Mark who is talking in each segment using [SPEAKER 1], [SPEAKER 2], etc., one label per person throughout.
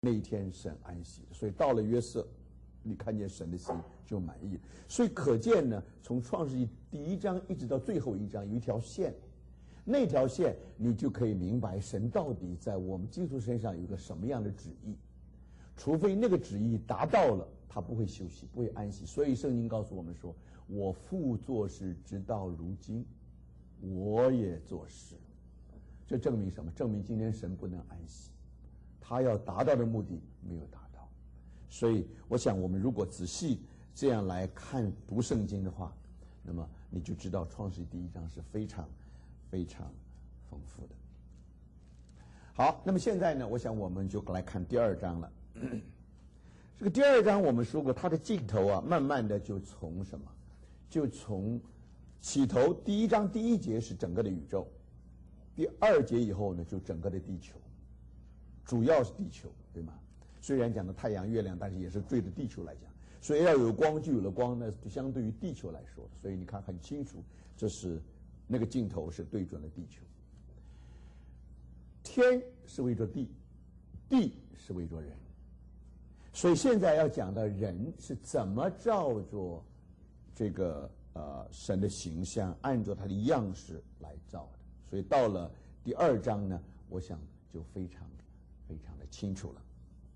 [SPEAKER 1] 那一天神安息，所以到了约瑟，你看见神的心就满意了。所以可见呢，从创世纪第1章一直到最后1章有一条线，那条线你就可以明白神到底在我们基督徒身上有个什么样的旨意。除非那个旨意达到了，他不会休息，不会安息。所以圣经告诉我们说：“我父做事直到如今，我也做事。”这证明什么？证明今天神不能安息，他要达到的目的没有达到。所以我想我们如果仔细这样来看读圣经的话，那么你就知道创世记第1章是非常非常丰富的。好，那么现在呢，我想我们就来看第2章了。这个第2章我们说过，它的尽头啊，慢慢的就从什么？就从起头第1章第1节是整个的宇宙，第2节以后呢，就整个的地球，主要是地球，对吗？虽然讲的太阳、月亮，但是也是对着地球来讲，所以要有光就有了光，那就相对于地球来说，所以你看很清楚，这是那个镜头是对准了地球。天是为着地，地是为着人，所以现在要讲到人是怎么照着这个神的形象，按照他的样式来造的。所以到了第2章呢，我想就非常非常的清楚了。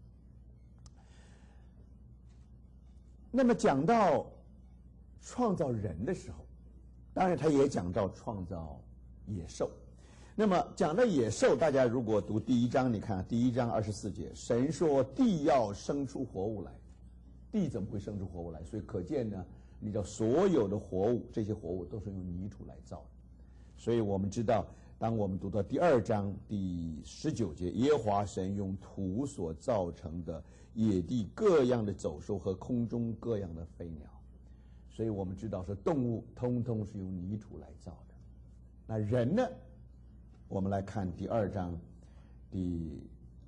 [SPEAKER 1] 那么讲到创造人的时候，当然他也讲到创造野兽。那么讲到野兽，大家如果读第1章，你看第1章24节，神说地要生出活物来，地怎么会生出活物来？所以可见呢，你知道所有的活物，这些活物都是用泥土来造的。所以我们知道，当我们读到第2章第19节，耶和华神用土所造成的野地各样的走兽和空中各样的飞鸟，所以我们知道说动物通通是用泥土来造的。那人呢？我们来看第2章第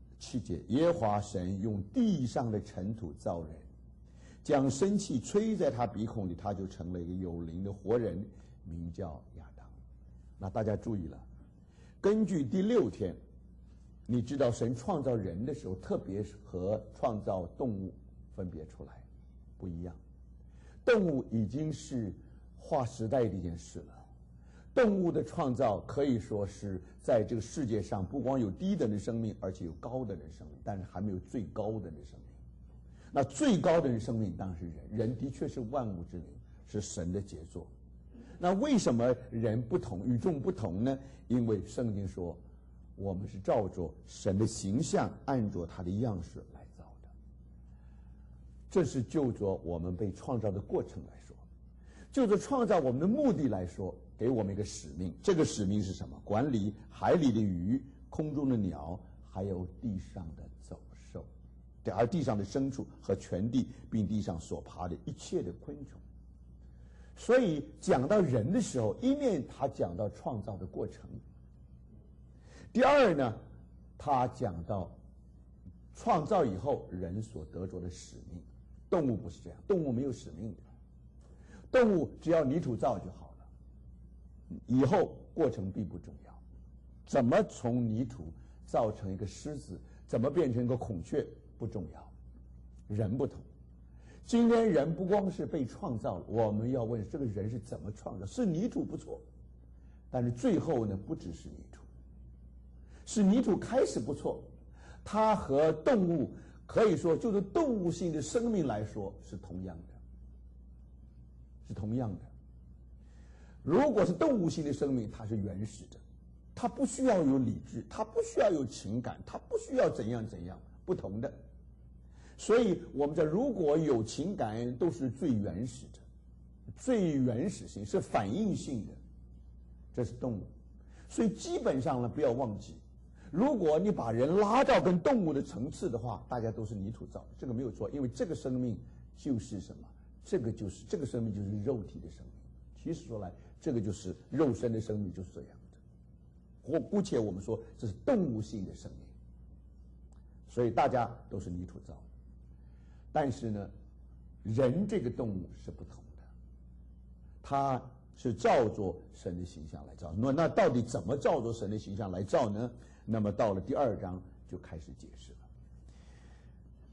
[SPEAKER 1] 7节，耶和华神用地上的尘土造人，将生气吹在他鼻孔里，他就成了一个有灵的活人，名叫亚当。那大家注意了，根据第6天，你知道神创造人的时候，特别和创造动物分别出来不一样。动物已经是划时代的一件事了。动物的创造可以说是在这个世界上不光有低等的生命，而且有高等的生命，但是还没有最高等的生命。那最高等的生命当然是人，人的确是万物之灵，是神的杰作。那为什么人不同，与众不同呢？因为圣经说我们是照着神的形象，按着他的样式来造的。这是就着我们被创造的过程来说，就着创造我们的目的来说，给我们一个使命。这个使命是什么？管理海里的鱼、空中的鸟，还有地上的走兽，而地上的牲畜和全地，并地上所爬的一切的昆虫。所以讲到人的时候，一面他讲到创造的过程，第二呢，他讲到创造以后人所得着的使命。动物不是这样，动物没有使命的，动物只要泥土造就好了，以后过程并不重要。怎么从泥土造成一个狮子，怎么变成一个孔雀不重要，人不同。今天人不光是被创造了，我们要问这个人是怎么创造？是泥土不错，但是最后呢，不只是泥土，是泥土开始不错，它和动物可以说就是动物性的生命来说是同样的，是同样的。如果是动物性的生命，它是原始的，它不需要有理智，它不需要有情感，它不需要怎样怎样，不同的。所以我们讲，如果有情感，都是最原始的，最原始性是反应性的，这是动物。所以基本上呢，不要忘记，如果你把人拉到跟动物的层次的话，大家都是泥土造的，这个没有错，因为这个生命就是什么？这个生命就是肉体的生命。其实说来，这个就是肉身的生命，就是这样的。或姑且我们说这是动物性的生命，所以大家都是泥土造的。但是呢，人这个动物是不同的，它是照着神的形象来造。那到底怎么照着神的形象来造呢？那么到了第2章就开始解释了。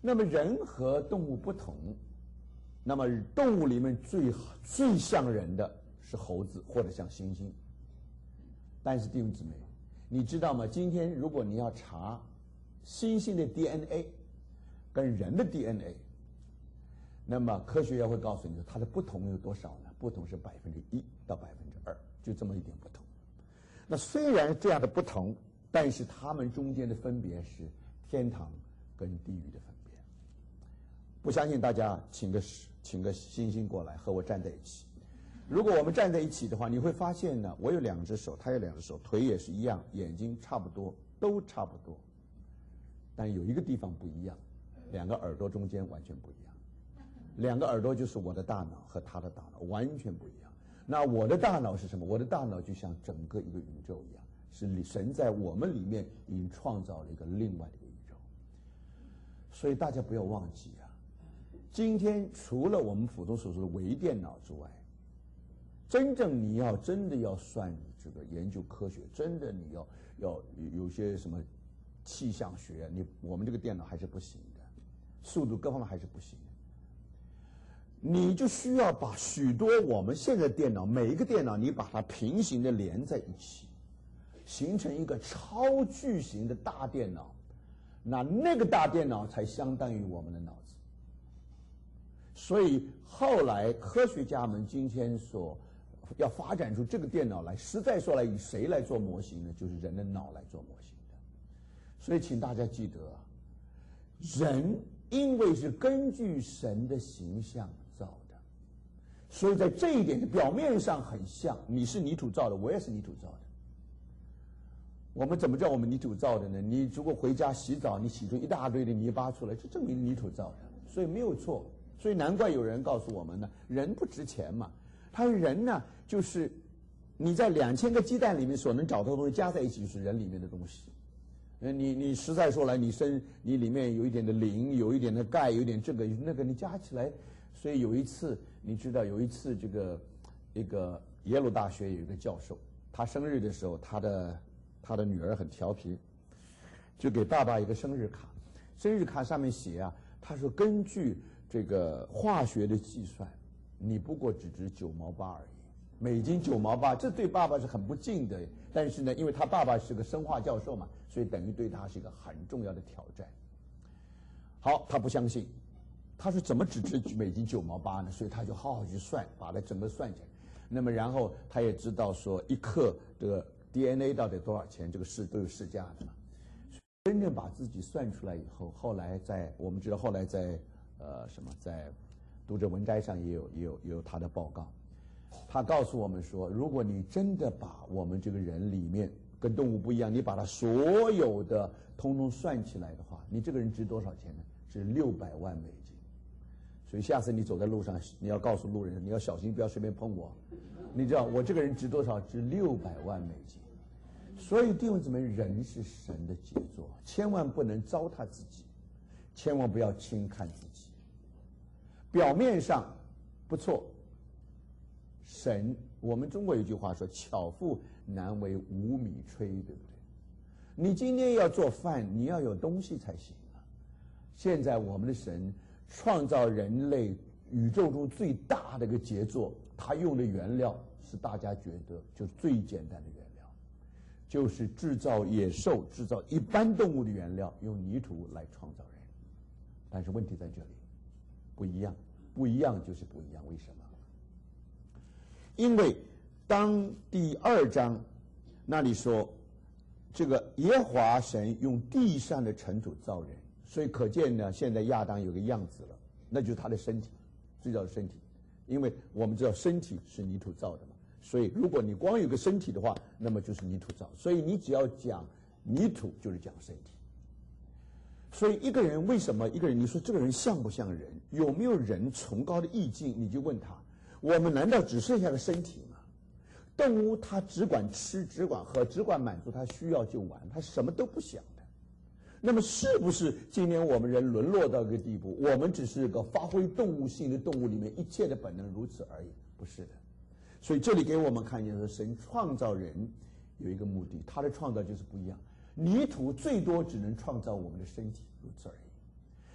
[SPEAKER 1] 那么人和动物不同，那么动物里面最像人的是猴子或者像猩猩。但是弟兄姊妹，你知道吗？今天如果你要查猩猩的 DNA 跟人的 DNA， 那么科学家会告诉你它的不同有多少呢？不同是1%到2%，就这么一点不同。那虽然这样的不同，但是它们中间的分别是天堂跟地狱的分别。不相信大家请个猩猩过来和我站在一起。如果我们站在一起的话，你会发现呢，我有2只手，他有2只手，腿也是一样，眼睛差不多，都差不多，但有一个地方不一样，2个耳朵中间完全不一样。2个耳朵就是我的大脑和他的大脑完全不一样。那我的大脑是什么？我的大脑就像整个一个宇宙一样，是神在我们里面已经创造了一个另外的一个宇宙。所以大家不要忘记啊，今天除了我们普通所说的微电脑之外，真正你要真的要算这个研究科学，真的你要有些什么气象学，我们这个电脑还是不行的，速度各方面还是不行的。你就需要把许多我们现在电脑每一个电脑，你把它平行的连在一起，形成一个超巨型的大电脑，那个大电脑才相当于我们的脑子。所以后来科学家们今天所要发展出这个电脑来，实在说来以谁来做模型呢？就是人的脑来做模型的。所以请大家记得啊，人因为是根据神的形象造的，所以在这一点表面上很像，你是泥土造的，我也是泥土造的。我们怎么叫我们泥土造的呢？你如果回家洗澡，你洗出一大堆的泥巴出来，就证明泥土造的，所以没有错。所以难怪有人告诉我们呢，人不值钱嘛。他人呢，就是你在2000个鸡蛋里面所能找到的东西加在一起，就是人里面的东西。你实在说来，你里面有一点的磷，有一点的钙，有一点这个那个，你加起来。所以有一次，你知道有一次这个一个耶鲁大学有一个教授，他生日的时候，他的女儿很调皮，就给爸爸一个生日卡，生日卡上面写啊，他说根据这个化学的计算，你不过只值9毛8而已，美金9毛8，这对爸爸是很不敬的。但是呢，因为他爸爸是个生化教授嘛，所以等于对他是一个很重要的挑战。好，他不相信，他说怎么只值美金9毛8呢？所以他就好好去算，把它整个算起来。那么然后他也知道说1克这个 DNA 到底多少钱，这个都有市价的嘛。真正把自己算出来以后，后来我们知道后来在在读者文摘上也有他的报告。他告诉我们说，如果你真的把我们这个人里面跟动物不一样，你把它所有的通通算起来的话，你这个人值多少钱呢？是600万美金。所以下次你走在路上，你要告诉路人，你要小心，不要随便碰我。你知道我这个人值多少？值600万美金。所以弟兄姊妹，人是神的杰作，千万不能糟蹋自己，千万不要轻看自己。表面上不错，神，我们中国有句话说，巧妇难为无米炊，对不对？你今天要做饭，你要有东西才行啊。现在我们的神创造人类宇宙中最大的一个杰作，他用的原料是大家觉得就是最简单的原料，就是制造野兽、制造一般动物的原料，用泥土来创造人。但是问题在这里，不一样，不一样就是不一样。为什么？因为当第2章那里说，这个耶和华神用地上的尘土造人，所以可见呢，现在亚当有个样子了，那就是他的身体，最早的身体。因为我们知道身体是泥土造的嘛，所以如果你光有个身体的话，那么就是泥土造。所以你只要讲泥土，就是讲身体。所以一个人为什么一个人，你说这个人像不像人，有没有人崇高的意境，你就问他，我们难道只剩下个身体吗？动物它只管吃，只管喝，只管满足它需要就完，它什么都不想的。那么是不是今天我们人沦落到一个地步，我们只是个发挥动物性的动物里面一切的本能如此而已？不是的。所以这里给我们看见说，神创造人有一个目的，他的创造就是不一样。泥土最多只能创造我们的身体，如此而已。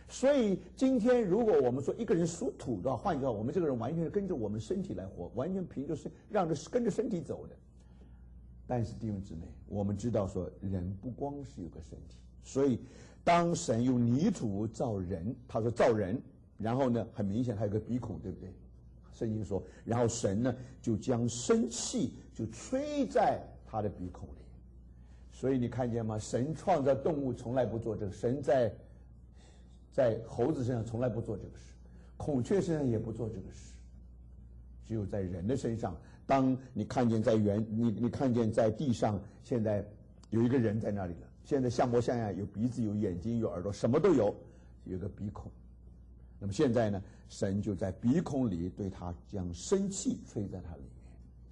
[SPEAKER 1] 所以今天如果我们说一个人属土的话，换句话，我们这个人完全是跟着我们身体来活，完全凭着跟着身体走的。但是弟兄姊妹，我们知道说人不光是有个身体，所以当神用泥土造人，他说造人，然后呢，很明显还有个鼻孔，对不对？圣经说，然后神呢就将生气就吹在他的鼻孔里。所以你看见吗？神创造动物从来不做这个，神在猴子身上从来不做这个事，孔雀身上也不做这个事，只有在人的身上。当你看见你看见在地上现在有一个人在那里了，现在像模像样，有鼻子有眼睛有耳朵，什么都有，有个鼻孔。那么现在呢，神就在鼻孔里对他将生气吹在他里面。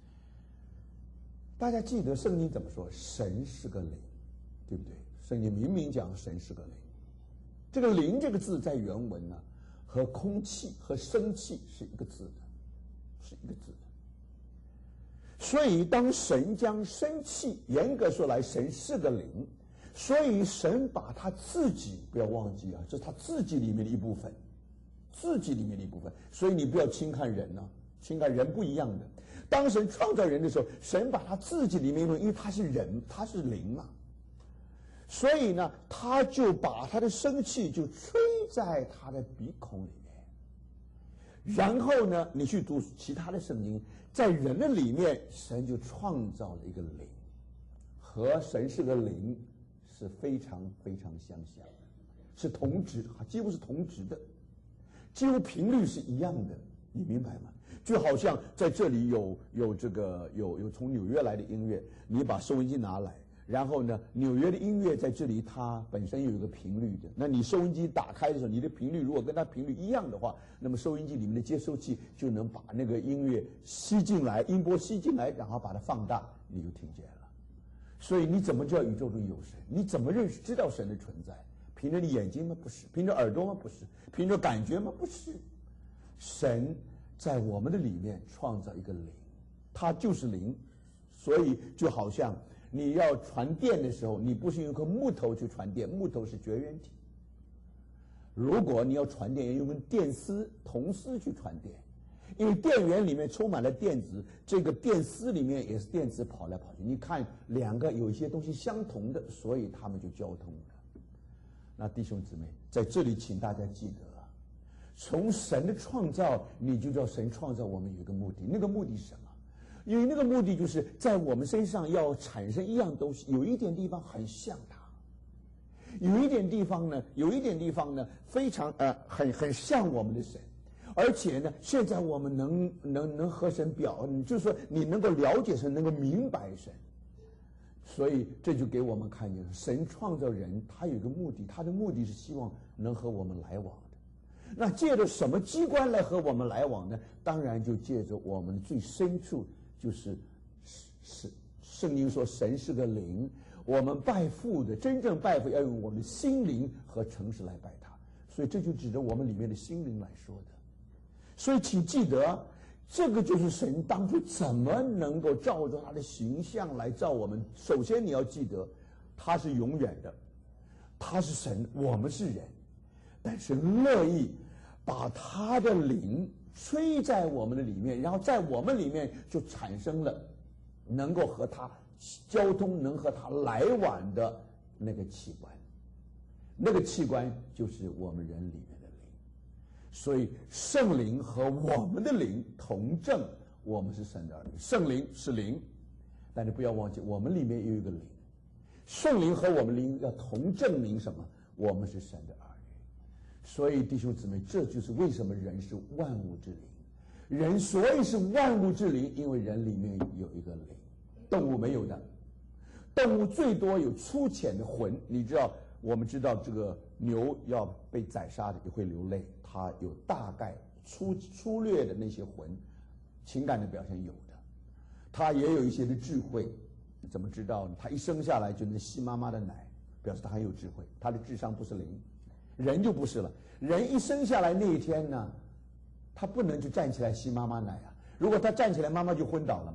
[SPEAKER 1] 大家记得圣经怎么说？神是个灵，对不对？圣经明明讲神是个灵。这个灵这个字在原文呢，和空气和生气是一个字的，是一个字的。所以当神将生气，严格说来，神是个灵，所以神把他自己，不要忘记啊，这是他自己里面的一部分，自己里面的一部分。所以你不要轻看人啊，轻看人不一样的。当神创造人的时候，神把他自己里面，因为他是人，他是灵啊。所以呢，他就把他的生气就吹在他的鼻孔里面。然后呢，你去读其他的圣经，在人的里面，神就创造了一个灵，和神是个灵是非常非常相像的，是同质，几乎是同质的，几乎频率是一样的，你明白吗？就好像在这里有从纽约来的音乐，你把收音机拿来。然后呢，纽约的音乐在这里，它本身有一个频率的。那你收音机打开的时候，你的频率如果跟它频率一样的话，那么收音机里面的接收器就能把那个音乐吸进来，音波吸进来，然后把它放大，你就听见了。所以你怎么知道宇宙中有神？你怎么知道神的存在？凭着你眼睛吗？不是。凭着耳朵吗？不是。凭着感觉吗？不是。神在我们的里面创造一个灵，它就是灵，所以就好像你要传电的时候，你不是用一颗木头去传电，木头是绝缘体。如果你要传电，要用电丝、铜丝去传电，因为电源里面充满了电子，这个电丝里面也是电子跑来跑去。你看两个有一些东西相同的，所以他们就交通了。那弟兄姊妹，在这里请大家记得，从神的创造，你就知道神创造我们有一个目的，那个目的是什么？因为那个目的就是在我们身上要产生一样东西，有一点地方很像它，有一点地方呢非常很像我们的神，而且呢，现在我们能和神就是说你能够了解神，能够明白神，所以这就给我们看见神创造人，他有一个目的，他的目的是希望能和我们来往的。那借着什么机关来和我们来往呢？当然就借着我们最深处。就是圣经说神是个灵，我们拜父的真正拜父要用我们的心灵和诚实来拜他，所以这就指着我们里面的心灵来说的。所以请记得，这个就是神当初怎么能够照着他的形象来造我们。首先你要记得，他是永远的，他是神，我们是人，但是乐意把他的灵吹在我们的里面，然后在我们里面就产生了能够和他交通、能和他来往的那个器官，那个器官就是我们人里面的灵。所以圣灵和我们的灵同证，我们是神的儿女。圣灵是灵，但是不要忘记，我们里面也有一个灵。圣灵和我们灵要同证明什么？我们是神的儿女。所以弟兄姊妹，这就是为什么人是万物之灵。人所以是万物之灵，因为人里面有一个灵，动物没有的。动物最多有粗浅的魂，你知道，我们知道这个牛要被宰杀的也会流泪，它有大概粗略的那些魂，情感的表现有的，它也有一些的智慧。怎么知道呢？它一生下来就能吸妈妈的奶，表示它很有智慧，它的智商不是零。人就不是了，人一生下来那一天呢，他不能就站起来吸妈妈奶啊，如果他站起来，妈妈就昏倒了嘛。